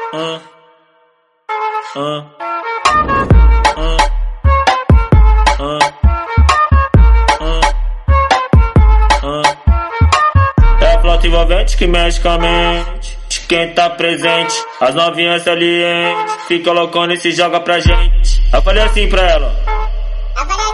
É a flauta envolvente que mexe com a mente de quem tá presente. As novinhas salientes fica loucona e se joga pra gente. Eu falei assim pra ela.